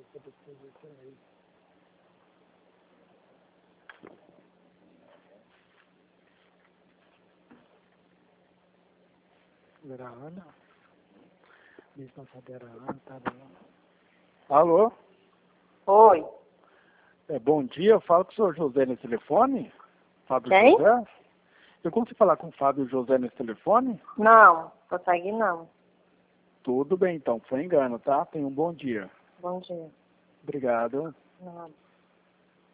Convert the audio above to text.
Ana. Alô? Oi. Bom dia, eu falo com o senhor José nesse telefone? Fábio Quem? José? Eu consigo falar com o Fábio José nesse telefone? Não, consegue não. Tudo bem então, foi engano, tá? Tenha um bom dia. Bom dia. Obrigado. Nada.